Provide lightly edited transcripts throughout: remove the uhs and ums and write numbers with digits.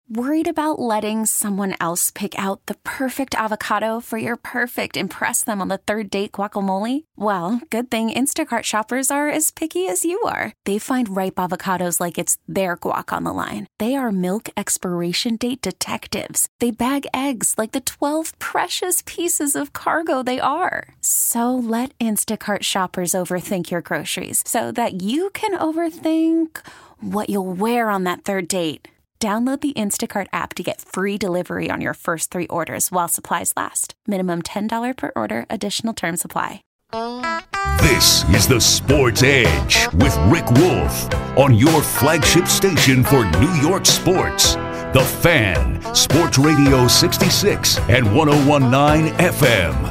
Worried about letting someone else pick out the perfect avocado for your perfect impress them on the third date guacamole? Well, good thing Instacart shoppers are as picky as you are. They find ripe avocados like it's their guac on the line. They are milk expiration date detectives. They bag eggs like the 12 precious pieces of cargo they are. So let Instacart shoppers overthink your groceries so that you can overthink what you'll wear on that third date. Download the Instacart app to get free delivery on your first 3 orders while supplies last. Minimum $10 per order. Additional terms apply. This is the Sports Edge with Rick Wolf on your flagship station for New York sports. The Fan, Sports Radio 66 and 101.9 FM,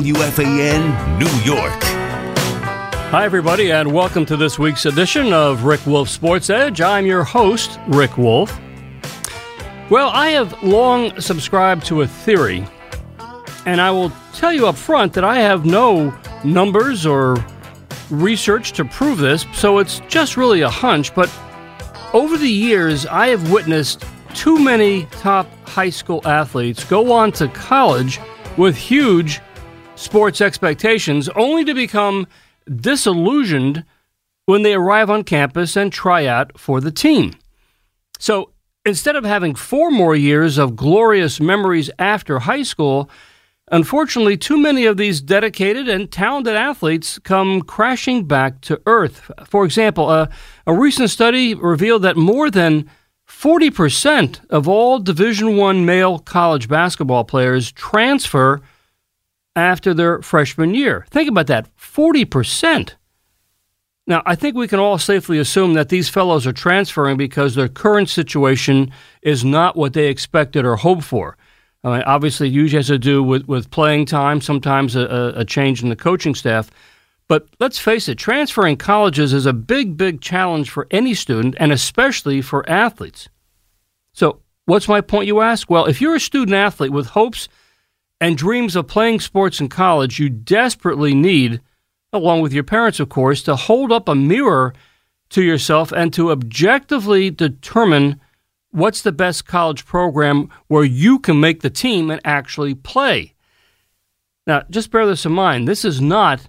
WFAN, New York. Hi, everybody, and welcome to this week's edition of Rick Wolf Sports Edge. I'm your host, Rick Wolf. Well, I have long subscribed to a theory, and I will tell you up front that I have no numbers or research to prove this, so it's just really a hunch. But over the years, I have witnessed too many top high school athletes go on to college with huge sports expectations, only to become disillusioned when they arrive on campus and try out for the team. So instead of having 4 more years of glorious memories after high school, unfortunately, too many of these dedicated and talented athletes come crashing back to earth. For example, a recent study revealed that more than 40% of all Division I male college basketball players transfer after their freshman year. Think about that, 40%. Now, I think we can all safely assume that these fellows are transferring because their current situation is not what they expected or hoped for. I mean, obviously, it usually has to do with playing time, sometimes a change in the coaching staff. But let's face it, transferring colleges is a big, big challenge for any student, and especially for athletes. So what's my point, you ask? Well, if you're a student athlete with hopes and dreams of playing sports in college, you desperately need, along with your parents, of course, to hold up a mirror to yourself and to objectively determine what's the best college program where you can make the team and actually play. Now, just bear this in mind. This is not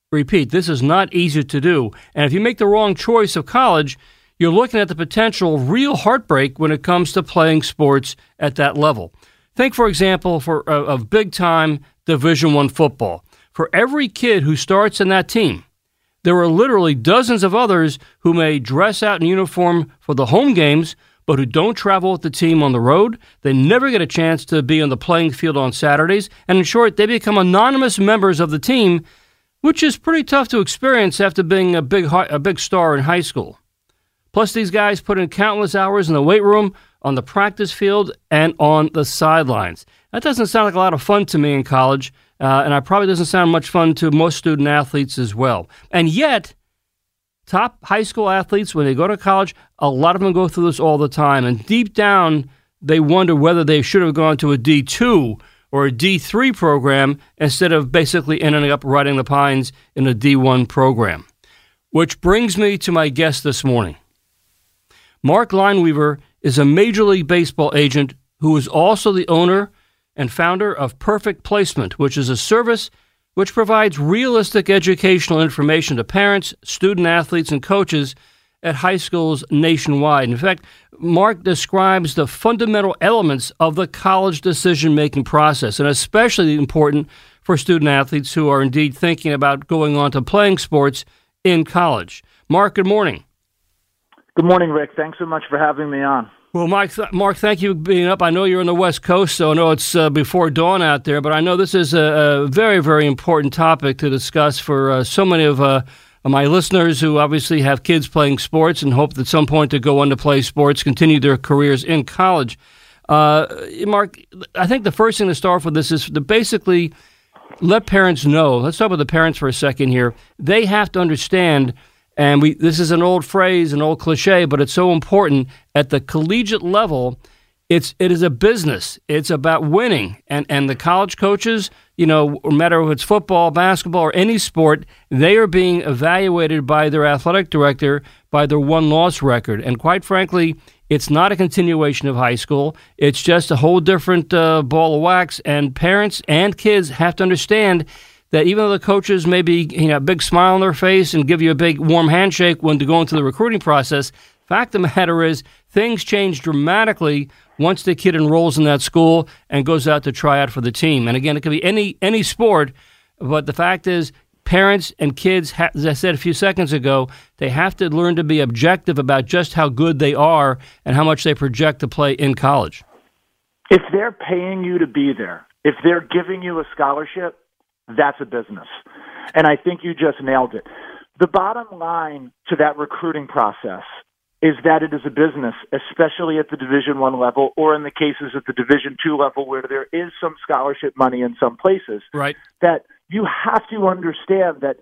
easy to do. And if you make the wrong choice of college, you're looking at the potential real heartbreak when it comes to playing sports at that level. Think, for example, of big-time Division I football. For every kid who starts in that team, there are literally dozens of others who may dress out in uniform for the home games, but who don't travel with the team on the road. They never get a chance to be on the playing field on Saturdays. And in short, they become anonymous members of the team, which is pretty tough to experience after being a big star in high school. Plus, these guys put in countless hours in the weight room, on the practice field, and on the sidelines. That doesn't sound like a lot of fun to me in college, and it probably doesn't sound much fun to most student athletes as well. And yet, top high school athletes, when they go to college, a lot of them go through this all the time. And deep down, they wonder whether they should have gone to a D2 or a D3 program instead of basically ending up riding the pines in a D1 program. Which brings me to my guest this morning. Mark Lineweaver is a Major League Baseball agent who is also the owner and founder of Perfect Placement, which is a service which provides realistic educational information to parents, student athletes, and coaches at high schools nationwide. In fact, Mark describes the fundamental elements of the college decision-making process, and especially important for student athletes who are indeed thinking about going on to playing sports in college. Mark, good morning. Good morning, Rick. Thanks so much for having me on. Well, Mark, thank you for being up. I know you're on the West Coast, so I know it's before dawn out there, but I know this is a very, very important topic to discuss for so many of my listeners who obviously have kids playing sports and hope at some point to go on to play sports, continue their careers in college. Mark, I think the first thing to start with this is to basically let parents know. Let's talk about the parents for a second here. They have to understand. And this is an old phrase, an old cliche, but it's so important. At the collegiate level, it is a business. It's about winning. And the college coaches, no matter if it's football, basketball, or any sport, they are being evaluated by their athletic director by their won-loss record. And quite frankly, It's not a continuation of high school. It's just a whole different ball of wax, and parents and kids have to understand that even though the coaches may be, a big smile on their face and give you a big warm handshake when to go into the recruiting process, fact of the matter is things change dramatically once the kid enrolls in that school and goes out to try out for the team. And again, it could be any sport, but the fact is parents and kids, as I said a few seconds ago, they have to learn to be objective about just how good they are and how much they project to play in college. If they're paying you to be there, if they're giving you a scholarship, that's a business. And I think you just nailed it. The bottom line to that recruiting process is that it is a business, especially at the Division I level, or in the cases at the Division II level where there is some scholarship money in some places. Right. That you have to understand that,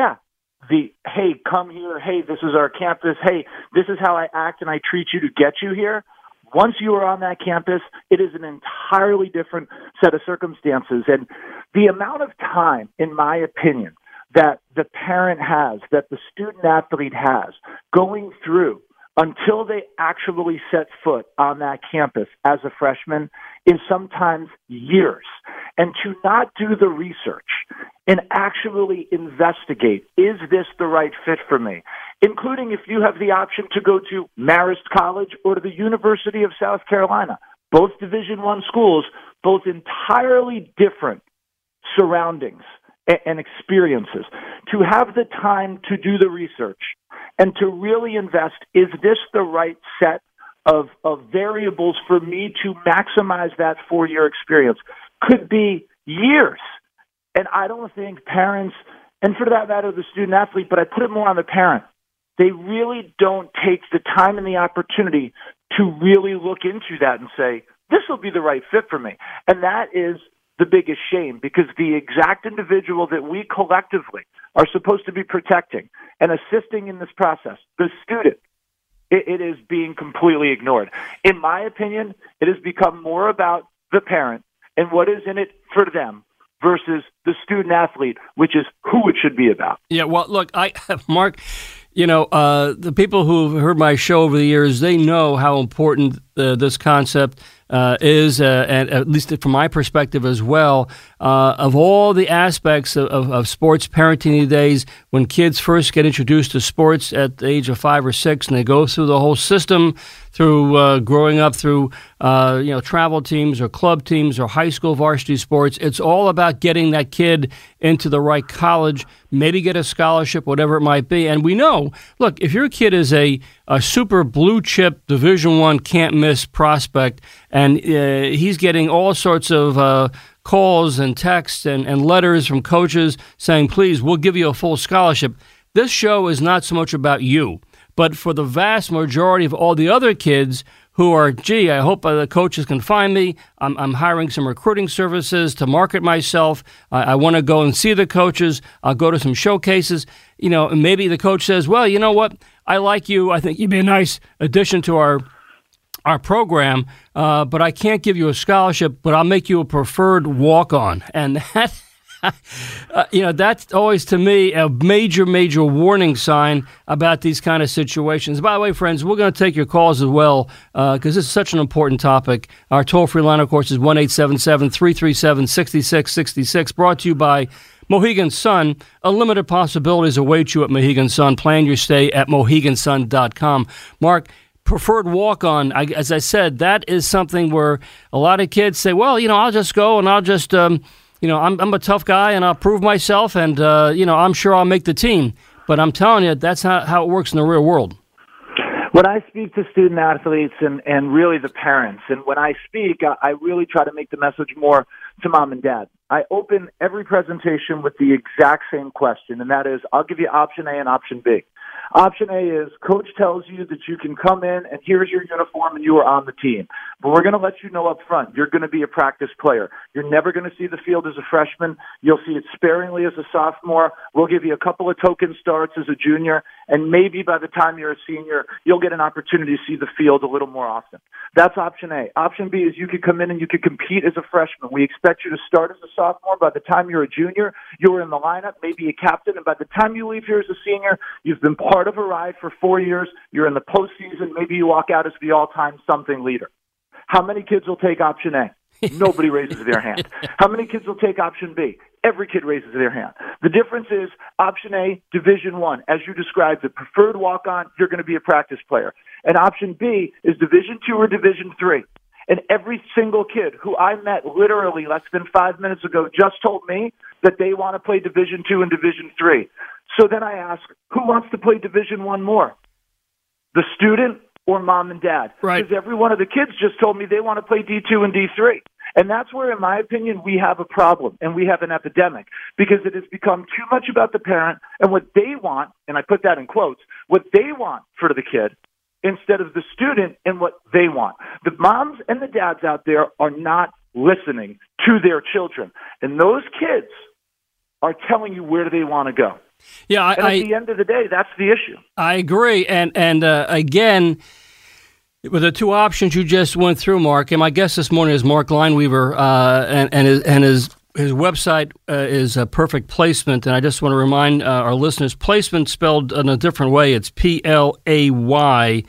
hey, come here, hey, this is our campus, hey, this is how I act and I treat you to get you here. Once you are on that campus, it is an entirely different set of circumstances. And the amount of time, in my opinion, that the parent has, that the student-athlete has, going through until they actually set foot on that campus as a freshman is sometimes years. And to not do the research and actually investigate, is this the right fit for me? Including if you have the option to go to Marist College or to the University of South Carolina, both Division I schools, both entirely different surroundings and experiences. To have the time to do the research and to really invest, is this the right set of variables for me to maximize that 4-year experience? Could be years. And I don't think parents, and for that matter, the student-athlete, but I put it more on the parent, they really don't take the time and the opportunity to really look into that and say, this will be the right fit for me. And that is the biggest shame, because the exact individual that we collectively are supposed to be protecting and assisting in this process, the student, it is being completely ignored. In my opinion, it has become more about the parent and what is in it for them versus the student-athlete, which is who it should be about. Yeah, well, look, Mark, the people who've heard my show over the years, they know how important this concept is, and at least from my perspective as well, of all the aspects of sports parenting these days. When kids first get introduced to sports at the age of 5 or 6, and they go through the whole system, through growing up through travel teams or club teams or high school varsity sports, it's all about getting that kid into the right college, maybe get a scholarship, whatever it might be. And we know, look, if your kid is a super blue chip Division I can't miss prospect, and he's getting all sorts of calls and texts and letters from coaches saying, please, we'll give you a full scholarship. This show is not so much about you, but for the vast majority of all the other kids who are, I hope the coaches can find me. I'm hiring some recruiting services to market myself. I want to go and see the coaches. I'll go to some showcases. Maybe the coach says, well, you know what? I like you. I think you'd be a nice addition to our program, but I can't give you a scholarship, but I'll make you a preferred walk-on. And that, that's always, to me, a major, major warning sign about these kind of situations. By the way, friends, we're going to take your calls as well, because this is such an important topic. Our toll-free line, of course, is 1-877-337-6666, brought to you by Mohegan Sun. Unlimited possibilities await you at Mohegan Sun. Plan your stay at MoheganSun.com. Mark, preferred walk-on, as I said, that is something where a lot of kids say, well, I'll just go and I'll just, I'm a tough guy and I'll prove myself and, I'm sure I'll make the team. But I'm telling you, that's how it works in the real world. When I speak to student-athletes and really the parents, and when I speak, I really try to make the message more to mom and dad. I open every presentation with the exact same question, and that is, I'll give you option A and option B. Option A is, coach tells you that you can come in and here's your uniform and you are on the team. But we're going to let you know up front, you're going to be a practice player. You're never going to see the field as a freshman. You'll see it sparingly as a sophomore. We'll give you a couple of token starts as a junior. And maybe by the time you're a senior, you'll get an opportunity to see the field a little more often. That's option A. Option B is you could come in and you could compete as a freshman. We expect you to start as a sophomore. By the time you're a junior, you're in the lineup, maybe a captain. And by the time you leave here as a senior, you've been part of a ride for 4 years. You're in the postseason. Maybe you walk out as the all-time something leader. How many kids will take option A? Nobody raises their hand. How many kids will take option B? Every kid raises their hand. The difference is option A, Division I, as you described, the preferred walk-on, you're going to be a practice player. And option B is Division II or Division III. And every single kid who I met literally less than 5 minutes ago just told me that they want to play Division II and Division III. So then I ask, who wants to play Division I more? The student or mom and dad? Right. Because every one of the kids just told me they want to play D2 and D3. And that's where, in my opinion, we have a problem and we have an epidemic, because it has become too much about the parent and what they want, and I put that in quotes, what they want for the kid instead of the student and what they want. The moms and the dads out there are not listening to their children. And those kids are telling you where they want to go. Yeah, at the end of the day, that's the issue. I agree. And again, with the two options you just went through, Mark, and my guest this morning is Mark Lineweaver, and his website is Perfect Placement. And I just want to remind our listeners, placement spelled in a different way. It's PLAYCEMENT,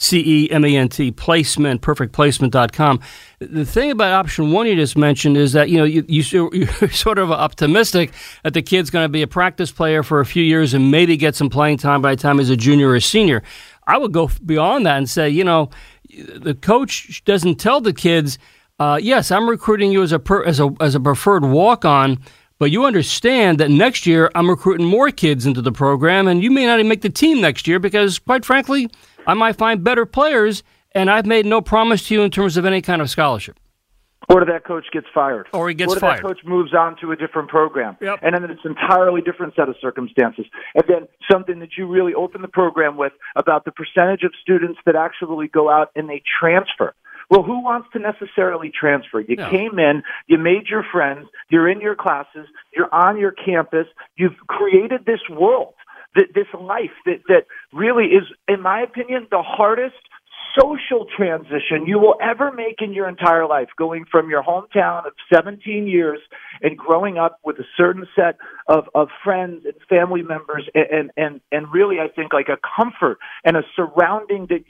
placement, perfectplacement.com. The thing about option one you just mentioned is that, you're sort of optimistic that the kid's going to be a practice player for a few years and maybe get some playing time by the time he's a junior or a senior. I would go beyond that and say, the coach doesn't tell the kids, yes, I'm recruiting you as a preferred walk-on, but you understand that next year I'm recruiting more kids into the program, and you may not even make the team next year because, quite frankly, I might find better players, and I've made no promise to you in terms of any kind of scholarship. Or that coach gets fired. Or he gets fired. Or that coach moves on to a different program. Yep. And then it's an entirely different set of circumstances. And then something that you really open the program with about the percentage of students that actually go out and they transfer. Well, who wants to necessarily transfer? You came in, you made your friends, you're in your classes, you're on your campus, you've created this world, this life that really is, in my opinion, the hardest social transition you will ever make in your entire life, going from your hometown of 17 years and growing up with a certain set of friends and family members and really, I think, like a comfort and a surrounding that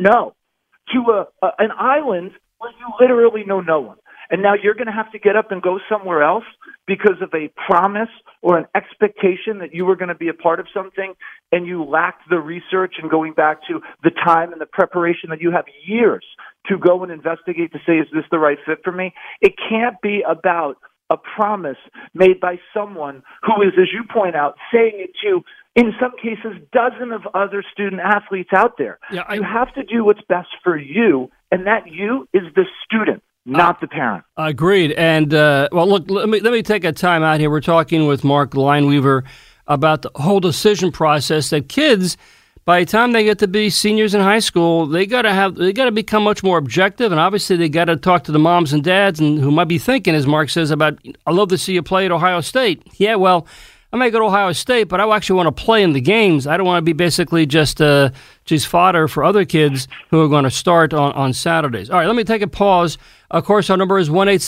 to an island where you literally know no one. And now you're going to have to get up and go somewhere else because of a promise or an expectation that you were going to be a part of something, and you lacked the research and going back to the time and the preparation that you have years to go and investigate to say, is this the right fit for me? It can't be about a promise made by someone who is, as you point out, saying it to, in some cases, dozens of other student athletes out there. Yeah, you have to do what's best for you, and that you is the student, not the parent. Agreed. And, look, let me take a time out here. We're talking with Mark Lineweaver about the whole decision process that kids, by the time they get to be seniors in high school, they got to become much more objective, and obviously they got to talk to the moms and dads and who might be thinking, as Mark says, about, I'd love to see you play at Ohio State. Yeah, well, I may go to Ohio State, but I actually want to play in the games. I don't want to be basically just fodder for other kids who are going to start on Saturdays. All right, let me take a pause. Of course, our number is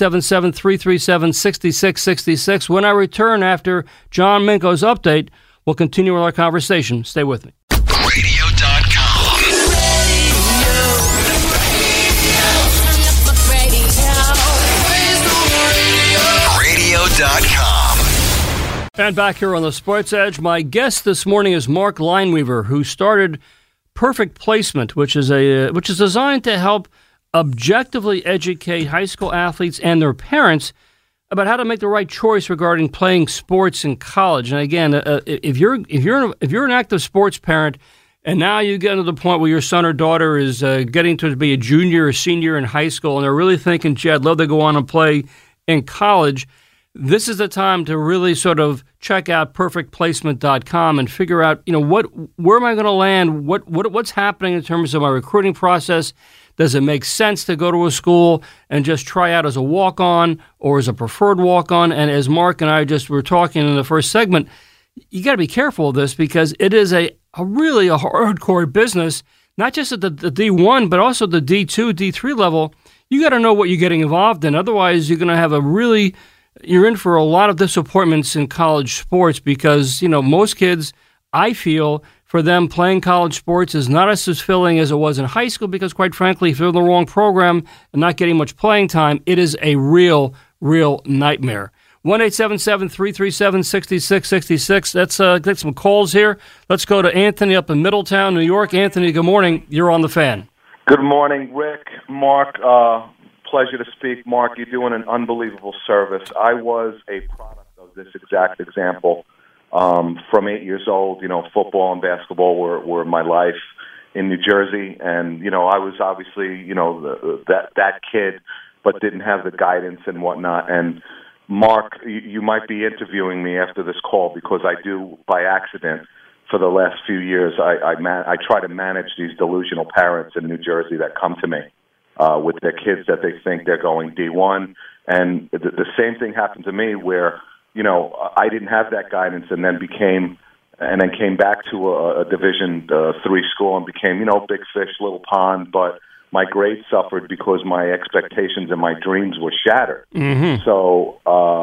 1-877-337-6666. When I return after John Minko's update, we'll continue with our conversation. Stay with me. Radio.com. Radio.com. And back here on the Sports Edge, my guest this morning is Mark Lineweaver, who started Perfect Placement, which is designed to help objectively educate high school athletes and their parents about how to make the right choice regarding playing sports in college. And again, if you're an active sports parent, and now you get to the point where your son or daughter is getting to be a junior or senior in high school, and they're really thinking, gee, I'd love to go on and play in college, this is the time to really sort of check out perfectplacement.com and figure out, where am I going to land? What's happening in terms of my recruiting process? Does it make sense to go to a school and just try out as a walk-on or as a preferred walk-on? And as Mark and I just were talking in the first segment, you got to be careful of this because it is a really a hardcore business, not just at the D1, but also the D2, D3 level. You got to know what you're getting involved in. Otherwise, you're going to have you're in for a lot of disappointments in college sports because, most kids, I feel, for them, playing college sports is not as fulfilling as it was in high school because, quite frankly, if they're in the wrong program and not getting much playing time, it is a real nightmare. 1-877-337-6666. Let's get some calls here. Let's go to Anthony up in Middletown, New York. Anthony, good morning. You're on the Fan. Good morning, Rick, Mark. Pleasure to speak. Mark, you're doing an unbelievable service. I was a product of this exact example. From 8 years old, football and basketball were my life in New Jersey. And, I was obviously, that kid, but didn't have the guidance and whatnot. And Mark, you might be interviewing me after this call because I do, by accident, for the last few years, I try to manage these delusional parents in New Jersey that come to me with their kids that they think they're going D1. And the same thing happened to me where, I didn't have that guidance and then came back to a Division III school and became, big fish, little pond, but my grades suffered because my expectations and my dreams were shattered. Mm-hmm. So,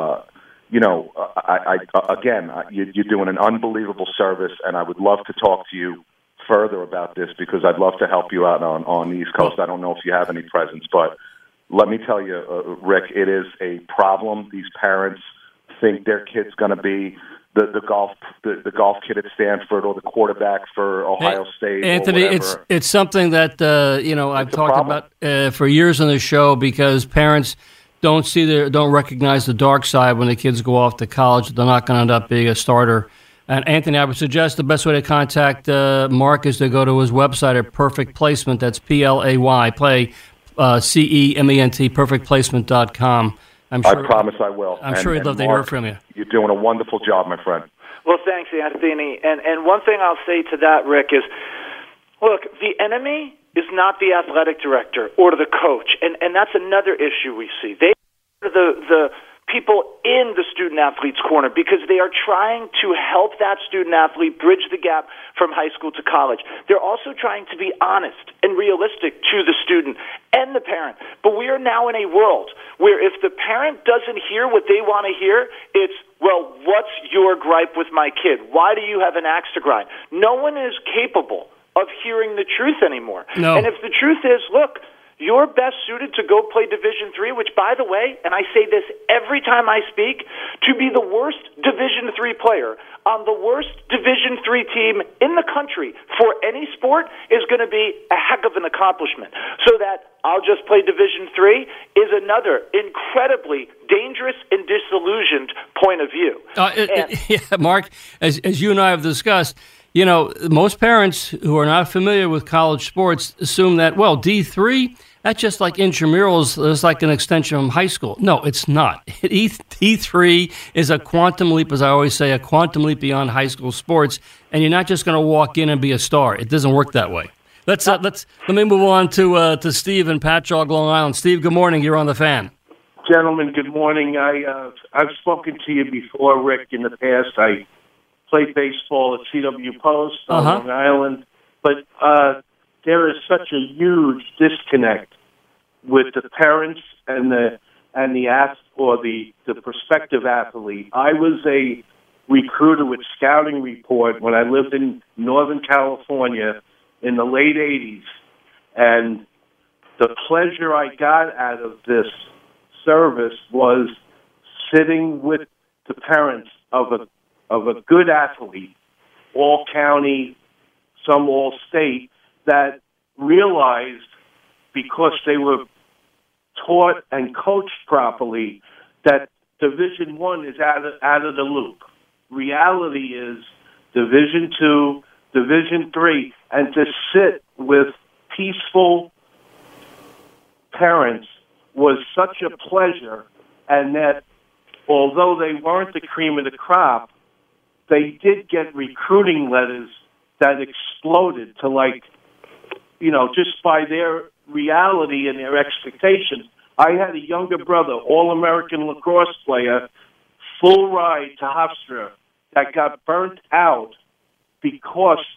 you're doing an unbelievable service, and I would love to talk to you further about this because I'd love to help you out on the East Coast. I don't know if you have any presence, but let me tell you, Rick, it is a problem. These parents think their kid's going to be the golf kid at Stanford or the quarterback for Ohio State. Anthony, it's something that I've talked about for years on the show because parents don't recognize the dark side when the kids go off to college. They're not going to end up being a starter. And Anthony, I would suggest the best way to contact Mark is to go to his website at Perfect Placement. That's PLAY, play CEMENT, perfectplacement.com. I promise I will. I'm sure he'd love to hear from you. You're doing a wonderful job, my friend. Well, thanks, Anthony. And one thing I'll say to that, Rick, is, look, the enemy is not the athletic director or the coach, and that's another issue we see. They are the people in the student-athlete's corner because they are trying to help that student-athlete bridge the gap from high school to college. They're also trying to be honest and realistic to the student and the parent. But we are now in a world where if the parent doesn't hear what they want to hear, it's, well, what's your gripe with my kid? Why do you have an axe to grind? No one is capable of hearing the truth anymore. No. And if the truth is, look, you're best suited to go play Division III, which, by the way, and I say this every time I speak, to be the worst Division III player on the worst Division III team in the country for any sport is going to be a heck of an accomplishment. So that I'll just play Division III is another incredibly dangerous and disillusioned point of view. Mark, as you and I have discussed, most parents who are not familiar with college sports assume that, well, D3, that's just like intramurals. It's like an extension from high school. No, it's not. D3 is a quantum leap, as I always say, a quantum leap beyond high school sports, and you're not just going to walk in and be a star. It doesn't work that way. Let me move on to Steve in Patchogue, Long Island. Steve, good morning. You're on the Fan. Gentlemen, good morning. I've spoken to you before, Rick, in the past. I played baseball at CW Post on Long Island, but there is such a huge disconnect with the parents and the prospective athlete. I was a recruiter with Scouting Report when I lived in Northern California in the late 80s, and the pleasure I got out of this service was sitting with the parents of a good athlete, all county, some all state, that realized because they were taught and coached properly that Division I is out of the loop. Reality is Division II, Division III, and to sit with peaceful parents was such a pleasure, and that although they weren't the cream of the crop, they did get recruiting letters that exploded to just by their reality and their expectations. I had a younger brother, All-American lacrosse player, full ride to Hofstra, that got burnt out because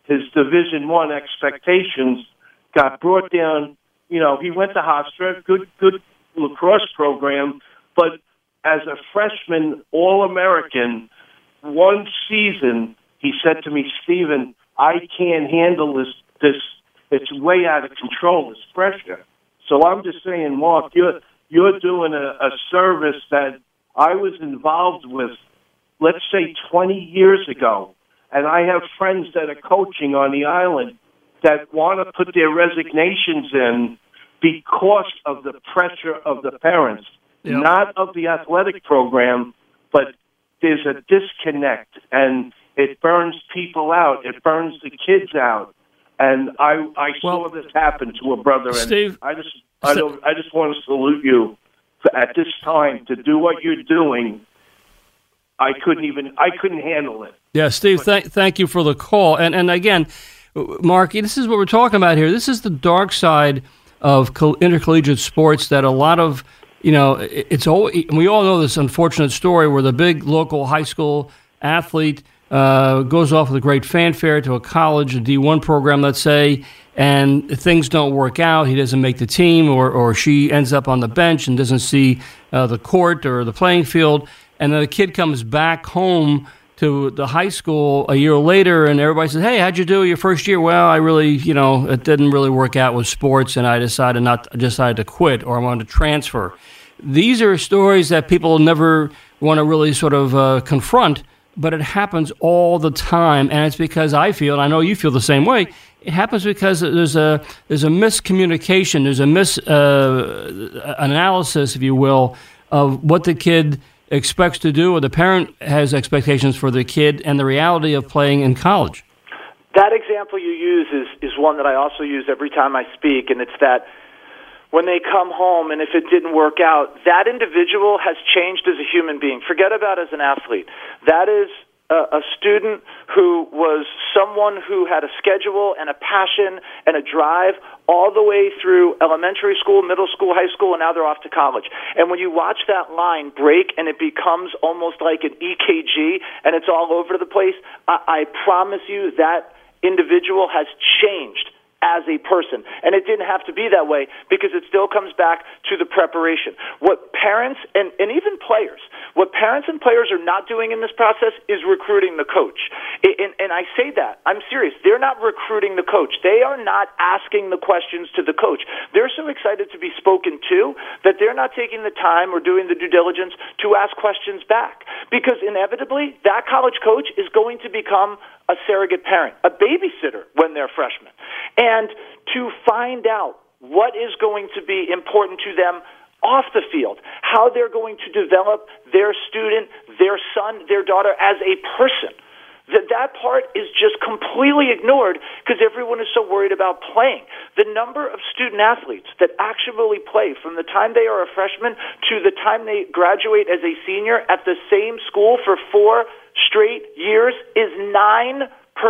his Division I expectations got brought down. You know, he went to Hofstra, good lacrosse program, but as a freshman All-American, one season, he said to me, Stephen, I can't handle this. It's way out of control, this pressure. So I'm just saying, Mark, you're doing a service that I was involved with, let's say 20 years ago. And I have friends that are coaching on the island that want to put their resignations in because of the pressure of the parents, not of the athletic program, but there's a disconnect, and it burns people out. It burns the kids out. And I saw this happen to a brother, and Steve, I just want to salute you at this time to do what you're doing. I couldn't handle it. Yeah, Steve, thank you for the call. And again, Marky, this is what we're talking about here. This is the dark side of intercollegiate sports that a lot of, we all know this unfortunate story where the big local high school athlete goes off with a great fanfare to a college, a D1 program, let's say, and things don't work out. He doesn't make the team, or she ends up on the bench and doesn't see the court or the playing field. And then the kid comes back home to the high school a year later, and everybody says, hey, how'd you do your first year? Well, I really, it didn't really work out with sports, and I decided to quit, or I wanted to transfer. These are stories that people never want to really sort of confront, but it happens all the time, and it's because I feel, and I know you feel the same way, it happens because there's a miscommunication, there's a analysis, if you will, of what the kid expects to do, or the parent has expectations for the kid, and the reality of playing in college. That example you use is one that I also use every time I speak, and it's that when they come home, and if it didn't work out, that individual has changed as a human being. Forget about as an athlete. That is a student who was someone who had a schedule and a passion and a drive all the way through elementary school, middle school, high school, and now they're off to college. And when you watch that line break and it becomes almost like an EKG and it's all over the place, I promise you that individual has changed as a person. And it didn't have to be that way because it still comes back to the preparation. What parents and even players, what parents and players are not doing in this process is recruiting the coach. And I say that. I'm serious. They're not recruiting the coach. They are not asking the questions to the coach. They're so excited to be spoken to that they're not taking the time or doing the due diligence to ask questions back. Because inevitably, that college coach is going to become a surrogate parent, a babysitter when they're freshmen. And to find out what is going to be important to them off the field, how they're going to develop their student, their son, their daughter as a person. That part is just completely ignored because everyone is so worried about playing. The number of student athletes that actually play from the time they are a freshman to the time they graduate as a senior at the same school for 4 straight years is 9%.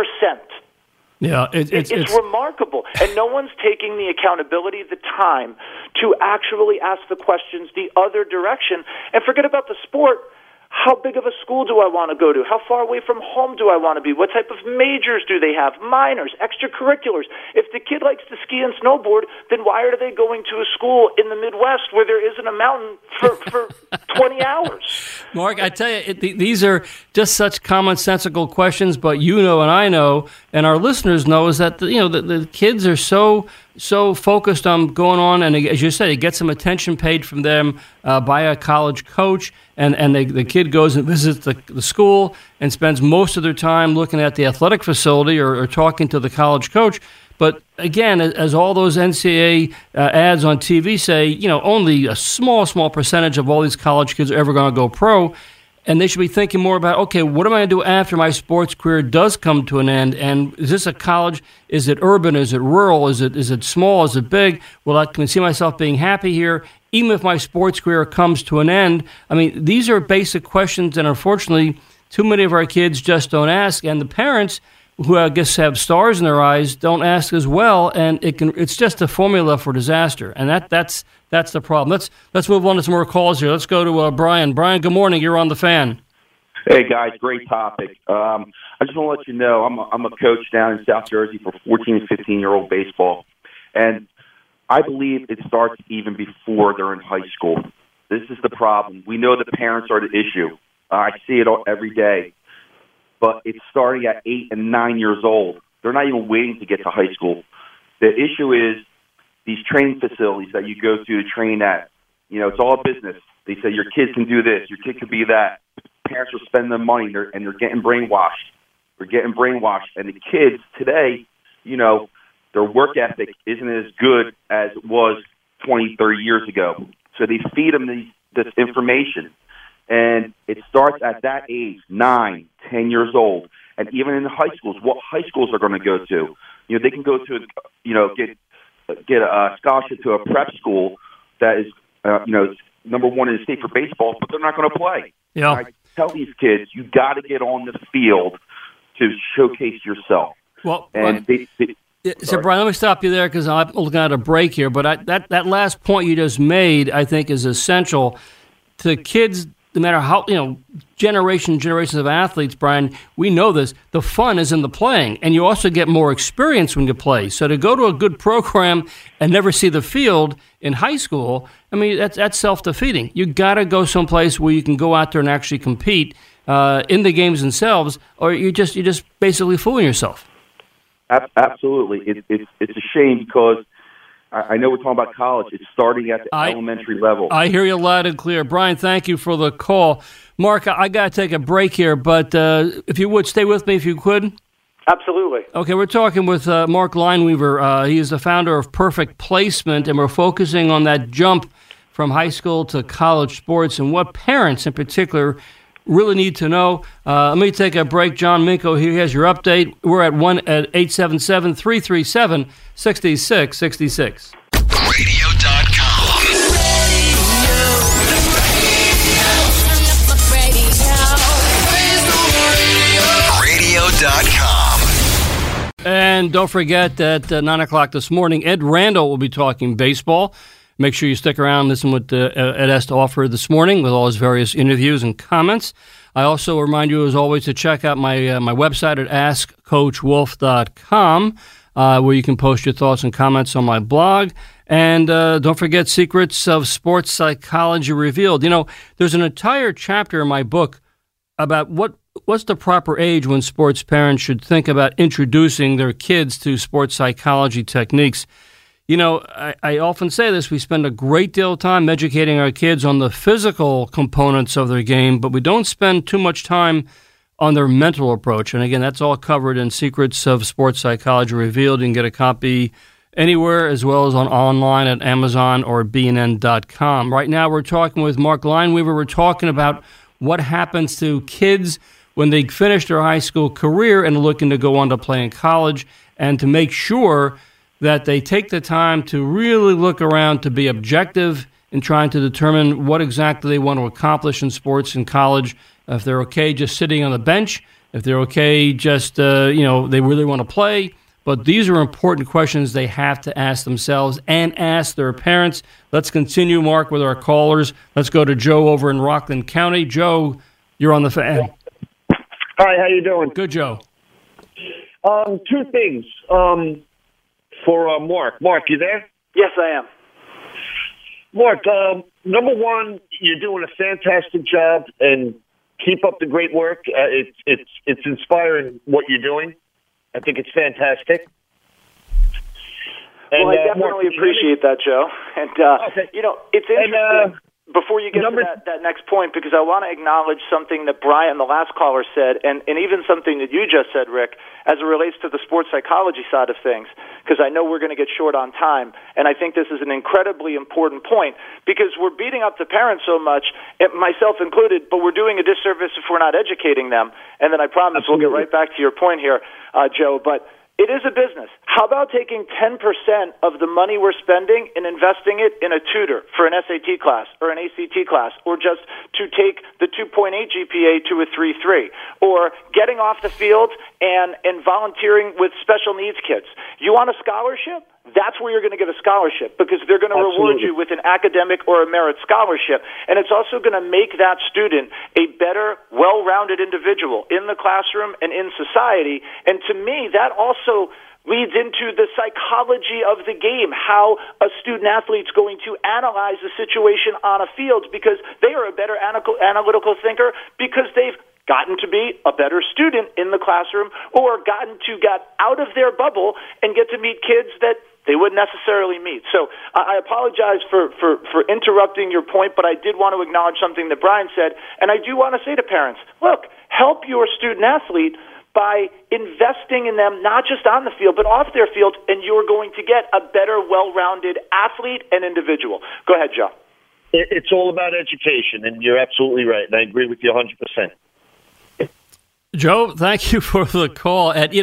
Yeah, it's remarkable. And no one's taking the accountability, the time to actually ask the questions the other direction. And forget about the sport. How big of a school do I want to go to? How far away from home do I want to be? What type of majors do they have? Minors, extracurriculars. If the kid likes to ski and snowboard, then why are they going to a school in the Midwest where there isn't a mountain for 20 hours? Mark, I tell you, these are just such commonsensical questions, but you know and I know and our listeners know is that the kids are so focused on going on, and as you said, it gets some attention paid from them by a college coach, and the kid goes and visits the school and spends most of their time looking at the athletic facility or talking to the college coach. But again, as all those NCAA ads on TV say, only a small percentage of all these college kids are ever going to go pro. And they should be thinking more about, okay, what am I going to do after my sports career does come to an end? And is this a college? Is it urban? Is it rural? Is it small? Is it big? Well, I can see myself being happy here, even if my sports career comes to an end. I mean, these are basic questions, and unfortunately, too many of our kids just don't ask. And the parents, who I guess have stars in their eyes, don't ask as well. And it's just a formula for disaster. And that's the problem. Let's move on to some more calls here. Let's go to Brian. Brian, good morning. You're on the Fan. Hey guys, great topic. I just want to let you know I'm a coach down in South Jersey for 14 and 15-year-old baseball, and I believe it starts even before they're in high school. This is the problem. We know the parents are the issue. I see it every day, but it's starting at 8 and 9 years old. They're not even waiting to get to high school. The issue is these training facilities that you go to train at. It's all business. They say your kid can do this, your kid can be that. Parents are spending their money, and they're getting brainwashed. They're getting brainwashed, and the kids today, their work ethic isn't as good as it was 20, 30 years ago. So they feed them this information, and it starts at that age, 9, 10 years old, and even in the high schools. What high schools are going to go to? They can go to, get a scholarship to a prep school that is, number one in the state for baseball, but they're not going to play. Yeah. I tell these kids, you got to get on the field to showcase yourself. Well, and so Brian, let me stop you there because I'm looking at a break here. But that last point you just made, I think, is essential to kids. No matter how generations of athletes, Brian, we know this. The fun is in the playing, and you also get more experience when you play. So to go to a good program and never see the field in high school, I mean that's self-defeating. You got to go someplace where you can go out there and actually compete in the games themselves, or you're just basically fooling yourself. Absolutely, it's a shame because I know we're talking about college. It's starting at the elementary level. I hear you loud and clear. Brian, thank you for the call. Mark, I got to take a break here, but if you would, stay with me if you could. Absolutely. Okay, we're talking with Mark Lineweaver. He is the founder of Perfect Placement, and we're focusing on that jump from high school to college sports and what parents in particular really need to know. Let me take a break. John Minko here has your update. We're at 1-877-337-6666. Radio.com. Radio.com. And don't forget that at 9 o'clock this morning, Ed Randall will be talking baseball. Make sure you stick around and listen what Ed has to offer this morning with all his various interviews and comments. I also remind you, as always, to check out my website at AskCoachWolf.com, where you can post your thoughts and comments on my blog. And don't forget Secrets of Sports Psychology Revealed. There's an entire chapter in my book about what's the proper age when sports parents should think about introducing their kids to sports psychology techniques. I often say this, we spend a great deal of time educating our kids on the physical components of their game, but we don't spend too much time on their mental approach. And again, that's all covered in Secrets of Sports Psychology Revealed. You can get a copy anywhere as well as online at Amazon or BNN.com. Right now we're talking with Mark Lineweaver. We're talking about what happens to kids when they finish their high school career and are looking to go on to play in college, and to make sure that they take the time to really look around to be objective in trying to determine what exactly they want to accomplish in sports in college. If they're okay just sitting on the bench, if they're okay just, they really want to play. But these are important questions they have to ask themselves and ask their parents. Let's continue, Mark, with our callers. Let's go to Joe over in Rockland County. Joe, you're on the fan. Hi, how you doing? Good, Joe. Two things. For Mark. Mark, you there? Yes, I am. Mark, number one, you're doing a fantastic job, and keep up the great work. It's inspiring what you're doing. I think it's fantastic. Well, I definitely appreciate that, Joe. And, okay. It's interesting. Before you get to that next point, because I want to acknowledge something that Brian, the last caller, said, and even something that you just said, Rick, as it relates to the sports psychology side of things, because I know we're going to get short on time, and I think this is an incredibly important point, because we're beating up the parents so much, myself included, but we're doing a disservice if we're not educating them. And then I promise we'll get right back to your point here, Joe, but it is a business. How about taking 10% of the money we're spending and investing it in a tutor for an SAT class or an ACT class, or just to take the 2.8 GPA to a 3.3, or getting off the field and volunteering with special needs kids? You want a scholarship? that's where you're going to get a scholarship, because they're going to reward you with an academic or a merit scholarship. And it's also going to make that student a better, well-rounded individual in the classroom and in society. And to me, that also leads into the psychology of the game, how a student athlete's going to analyze the situation on a field, because they are a better analytical thinker because they've gotten to be a better student in the classroom, or gotten to get out of their bubble and get to meet kids that they wouldn't necessarily meet. So I apologize for interrupting your point, but I did want to acknowledge something that Brian said, and I do want to say to parents, look, help your student athlete by investing in them, not just on the field, but off their field, and you're going to get a better, well-rounded athlete and individual. Go ahead, Joe. It's all about education, and you're absolutely right, and I agree with you 100%. Joe, thank you for the call. And,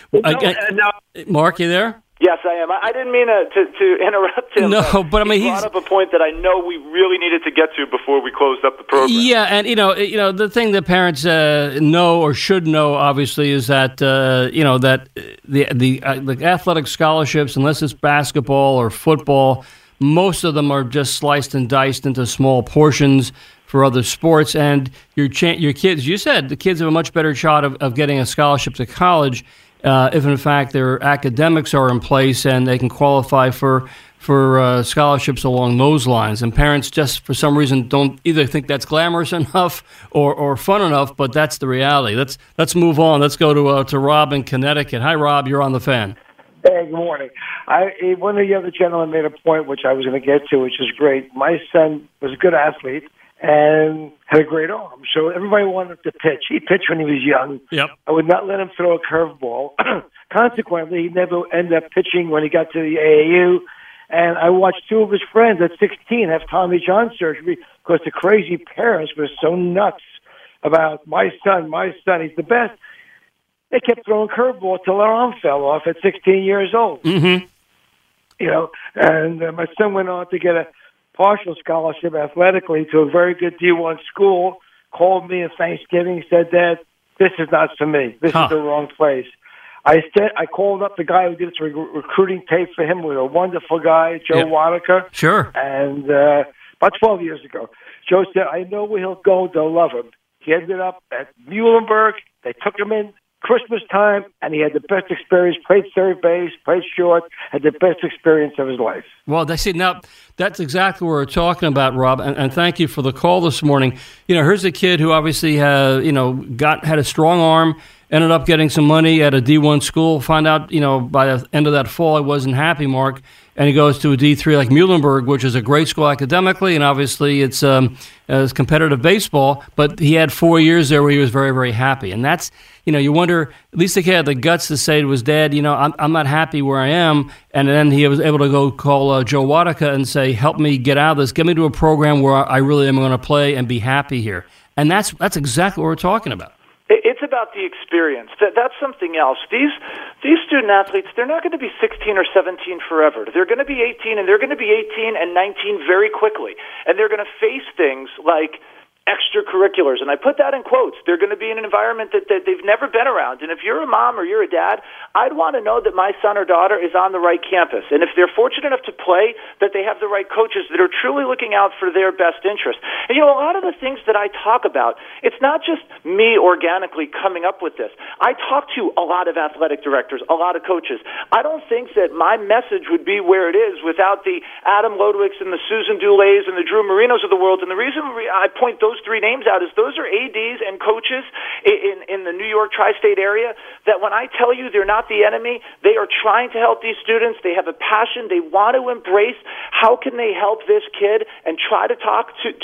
Mark, you there? Yes, I am. I didn't mean to interrupt him. No, but I mean, he brought up a point that I know we really needed to get to before we closed up the program. Yeah, and the thing that parents know or should know, obviously, is that that the athletic scholarships, unless it's basketball or football, most of them are just sliced and diced into small portions for other sports. And your kids, you said the kids have a much better shot of getting a scholarship to college if, in fact, their academics are in place and they can qualify for scholarships along those lines. And parents just, for some reason, don't either think that's glamorous enough or fun enough, but that's the reality. Let's move on. Let's go to Rob in Connecticut. Hi, Rob. You're on the Fan. Hey, good morning. One of the other gentlemen made a point, which I was going to get to, which is great. My son was a good athlete and had a great arm, so everybody wanted him to pitch. He pitched when he was young. Yep. I would not let him throw a curveball. Consequently, he never ended up pitching when he got to the AAU. And I watched two of his friends at 16 have Tommy John surgery because the crazy parents were so nuts about my son, he's the best. They kept throwing curveballs till their arm fell off at 16 years old. Mm-hmm. And my son went on to get a partial scholarship athletically to a very good D1 school, called me at Thanksgiving, said, Dad, this is not for me. This is the wrong place. I called up the guy who did this recruiting tape for him, was a wonderful guy, Joe Waddicker. Sure. And about 12 years ago, Joe said, I know where he'll go. They'll love him. He ended up at Muhlenberg. They took him in Christmas time, and he had the best experience, played third base, played short, had the best experience of his life. Well, that's exactly what we're talking about, Rob, and thank you for the call this morning. Here's a kid who obviously had a strong arm, ended up getting some money at a D1 school, found out, by the end of that fall, he wasn't happy, Mark, and he goes to a D3 like Muhlenberg, which is a great school academically, and obviously it's competitive baseball, but he had 4 years there where he was very, very happy. And that's, you wonder, at least the kid had the guts to say to his dad, I'm not happy where I am, and then he was able to go call Joe Waddicker and say, help me get out of this, get me to a program where I really am going to play and be happy here. And that's exactly what we're talking about. It's about the experience. That's something else. These student athletes, they're not going to be 16 or 17 forever. They're going to be 18, and they're going to be 18 and 19 very quickly. And they're going to face things like extracurriculars, and I put that in quotes. They're going to be in an environment that they've never been around. And if you're a mom or you're a dad, I'd want to know that my son or daughter is on the right campus. And if they're fortunate enough to play, that they have the right coaches that are truly looking out for their best interest. And, a lot of the things that I talk about, it's not just me organically coming up with this. I talk to a lot of athletic directors, a lot of coaches. I don't think that my message would be where it is without the Adam Lodewicks and the Susan Dulays and the Drew Marinos of the world. And the reason I point those three names out is those are ADs and coaches in the New York tri-state area that when I tell you they're not the enemy, they are trying to help these students. They have a passion. They want to embrace how can they help this kid and try to talk to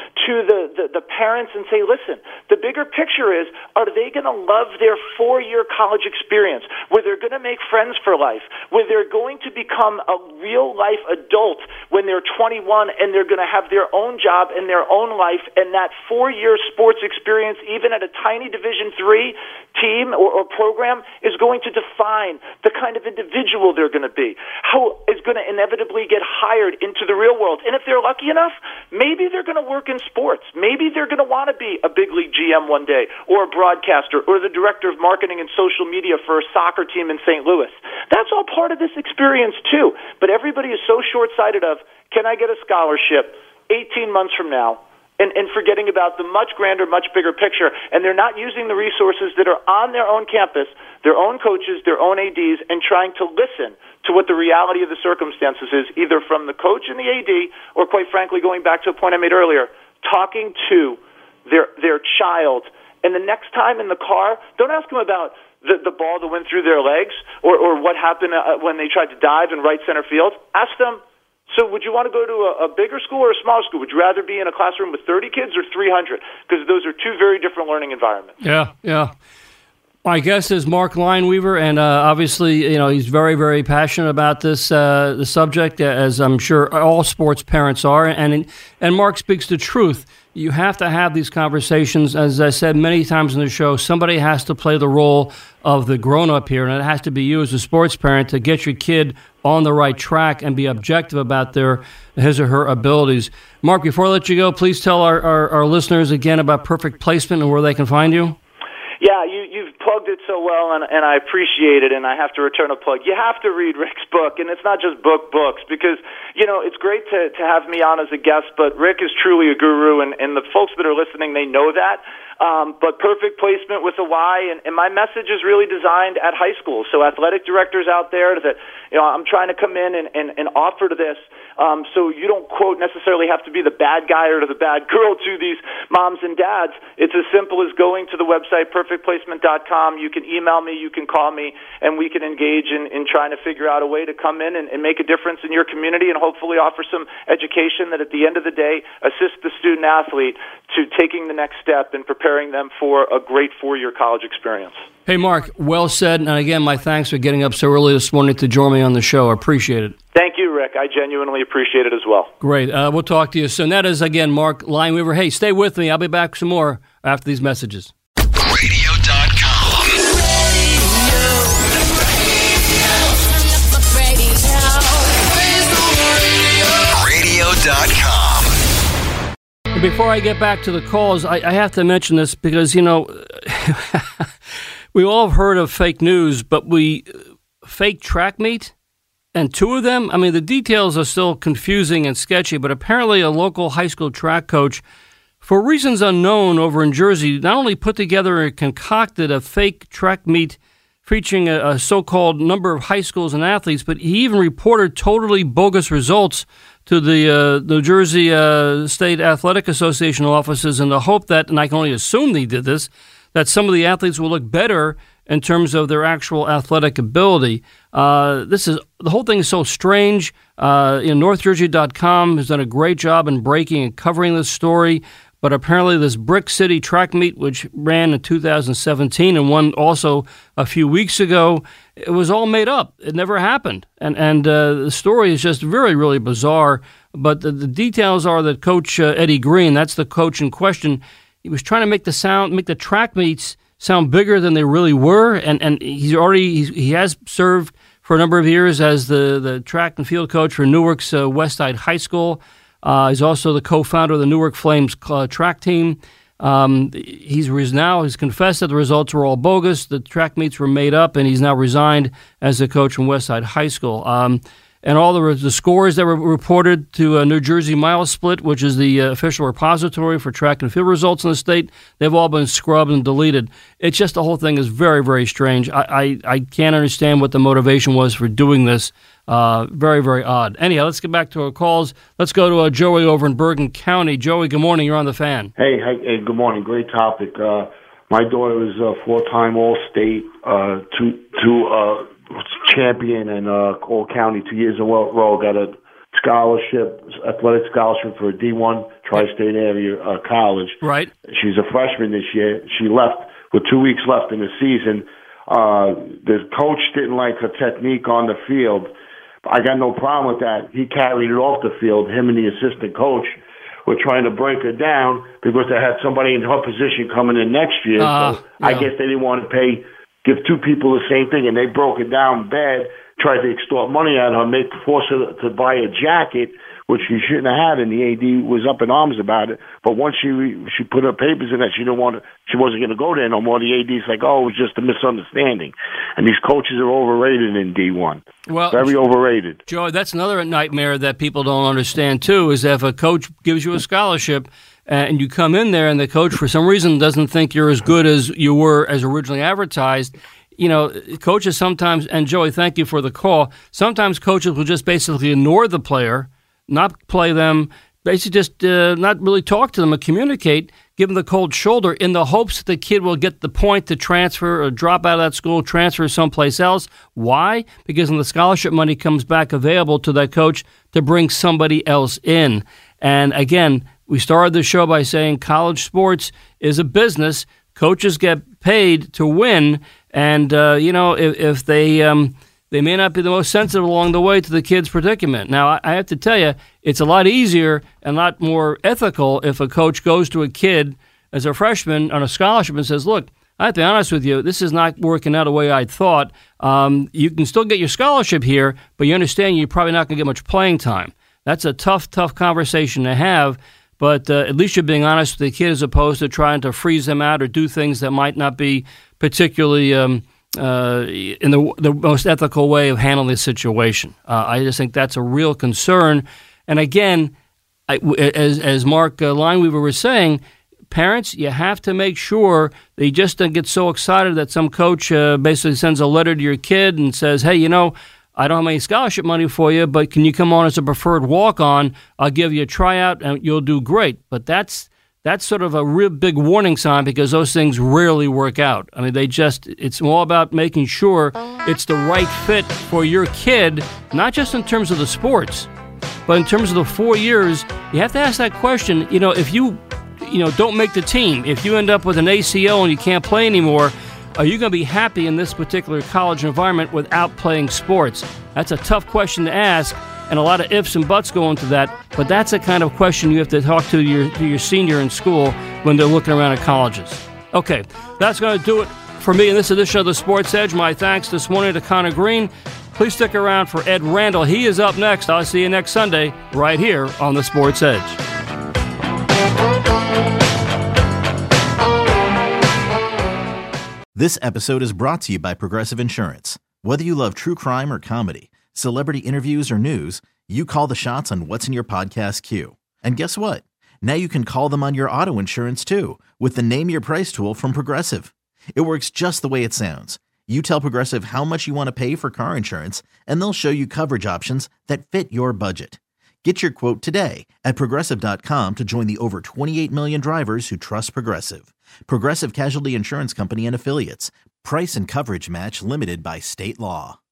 the parents and say, listen, the bigger picture is, are they going to love their 4-year college experience where they're going to make friends for life, where they're going to become a real-life adult when they're 21 and they're going to have their own job and their own life, and that 4-year sports experience, even at a tiny Division III team or program, is going to define the kind of individual they're going to be, how is going to inevitably get hired into the real world. And if they're lucky enough, maybe they're going to work in sports. Maybe they're going to want to be a big league GM one day, or a broadcaster, or the director of marketing and social media for a soccer team in St. Louis. That's all part of this experience too. But everybody is so short-sighted of, can I get a scholarship 18 months from now? And forgetting about the much grander, much bigger picture. And they're not using the resources that are on their own campus, their own coaches, their own ADs, and trying to listen to what the reality of the circumstances is, either from the coach and the AD, or quite frankly, going back to a point I made earlier, talking to their child. And the next time in the car, don't ask them about the ball that went through their legs or what happened when they tried to dive in right center field. Ask them, so would you want to go to a bigger school or a smaller school? Would you rather be in a classroom with 30 kids or 300? Because those are two very different learning environments. Yeah. My guest is Mark Lineweaver, and obviously, he's very, very passionate about this the subject, as I'm sure all sports parents are. And Mark speaks the truth. You have to have these conversations. As I said many times in the show, somebody has to play the role of the grown-up here, and it has to be you as a sports parent to get your kid on the right track and be objective about his or her abilities. Mark, before I let you go, please tell our listeners again about Perfect Placement and where they can find you. Yeah, you've plugged it so well, and I appreciate it, and I have to return a plug. You have to read Rick's book, and it's not just books, because, it's great to have me on as a guest, but Rick is truly a guru, and the folks that are listening, they know that. But Perfect Placement with a Y, and my message is really designed at high school. So athletic directors out there that, I'm trying to come in and offer to this, so you don't, quote, necessarily have to be the bad guy or the bad girl to these moms and dads. It's as simple as going to the website, perfectplacement.com. You can email me, you can call me, and we can engage in trying to figure out a way to come in and make a difference in your community and hopefully offer some education that at the end of the day assists the student athlete to taking the next step and preparing them for a great 4-year college experience. Hey, Mark, well said. And again, my thanks for getting up so early this morning to join me on the show. I appreciate it. Thank you, Rick. I genuinely appreciate it as well. Great. We'll talk to you soon. That is, again, Mark Lineweaver. Hey, stay with me. I'll be back some more after these messages. Radio.com. Radio.com. Before I get back to the calls, I have to mention this because, we all have heard of fake news, but fake track meet, and 2 of them, the details are still confusing and sketchy, but apparently a local high school track coach, for reasons unknown over in Jersey, not only put together and concocted a fake track meet featuring a so-called number of high schools and athletes, but he even reported totally bogus results to the New Jersey State Athletic Association offices in the hope that, and I can only assume they did this, that some of the athletes will look better in terms of their actual athletic ability. The whole thing is so strange. NorthJersey.com has done a great job in breaking and covering this story. But apparently this Brick City track meet, which ran in 2017 and one also a few weeks ago, it was all made up. It never happened. And the story is just very, really bizarre. But the details are that Coach Eddie Green, that's the coach in question, he was trying to make the track meets sound bigger than they really were. And he has served for a number of years as the track and field coach for Newark's Westside High School. He's also the co-founder of the Newark Flames track team. He's confessed that the results were all bogus. The track meets were made up, and he's now resigned as the coach from Westside High School. And all the scores that were reported to New Jersey Mile Split, which is the official repository for track and field results in the state, they've all been scrubbed and deleted. It's just the whole thing is very, very strange. I can't understand what the motivation was for doing this. Very, very odd. Anyhow, let's get back to our calls. Let's go to Joey over in Bergen County. Joey, good morning. You're on the Fan. Hey, good morning. Great topic. My daughter was a 4-time All-State, two champion in All-County 2 years in a row. Got a scholarship, athletic scholarship for a D1 tri-state area college. Right. She's a freshman this year. She left with 2 weeks left in the season. The coach didn't like her technique on the field. I got no problem with that. He carried it off the field. Him and the assistant coach were trying to break her down because they had somebody in her position coming in next year. I guess they didn't want to give 2 people the same thing, and they broke it down bad, tried to extort money out of her, force her to buy a jacket, which she shouldn't have had, and the AD was up in arms about it. But once she put her papers in that she wasn't going to go there no more, the AD's like, oh, it was just a misunderstanding. And these coaches are overrated in D1. Well, very overrated. Joe, that's another nightmare that people don't understand, too, is that if a coach gives you a scholarship and you come in there and the coach, for some reason, doesn't think you're as good as you were as originally advertised, you know, coaches sometimes, and Joey, thank you for the call, sometimes coaches will just basically ignore the player, not play them, basically just not really talk to them or communicate, give them the cold shoulder in the hopes that the kid will get the point to transfer or drop out of that school, transfer someplace else. Why? Because when the scholarship money comes back available to that coach to bring somebody else in. And again, we started the show by saying college sports is a business. Coaches get paid to win, and if they may not be the most sensitive along the way to the kid's predicament. Now, I have to tell you, it's a lot easier and a lot more ethical if a coach goes to a kid as a freshman on a scholarship and says, look, I have to be honest with you, this is not working out the way I thought. You can still get your scholarship here, but you understand you're probably not going to get much playing time. That's a tough conversation to have. But at least you're being honest with the kid as opposed to trying to freeze them out or do things that might not be particularly in the most ethical way of handling the situation. I just think that's a real concern. And again, as Mark Lineweaver was saying, parents, you have to make sure that you just don't get so excited that some coach basically sends a letter to your kid and says, hey, you know, I don't have any scholarship money for you, but can you come on as a preferred walk-on? I'll give you a tryout, and you'll do great. But that's sort of a real big warning sign because those things rarely work out. I mean, it's all about making sure it's the right fit for your kid, not just in terms of the sports, but in terms of the 4 years. You have to ask that question, you know, if you don't make the team, if you end up with an ACL and you can't play anymore, are you going to be happy in this particular college environment without playing sports? That's a tough question to ask, and a lot of ifs and buts go into that, but that's the kind of question you have to talk to your senior in school when they're looking around at colleges. Okay, that's going to do it for me in this edition of The Sports Edge. My thanks this morning to Connor Green. Please stick around for Ed Randall. He is up next. I'll see you next Sunday right here on The Sports Edge. This episode is brought to you by Progressive Insurance. Whether you love true crime or comedy, celebrity interviews or news, you call the shots on what's in your podcast queue. And guess what? Now you can call them on your auto insurance too with the Name Your Price tool from Progressive. It works just the way it sounds. You tell Progressive how much you want to pay for car insurance, and they'll show you coverage options that fit your budget. Get your quote today at Progressive.com to join the over 28 million drivers who trust Progressive. Progressive Casualty Insurance Company and Affiliates. Price and coverage match limited by state law.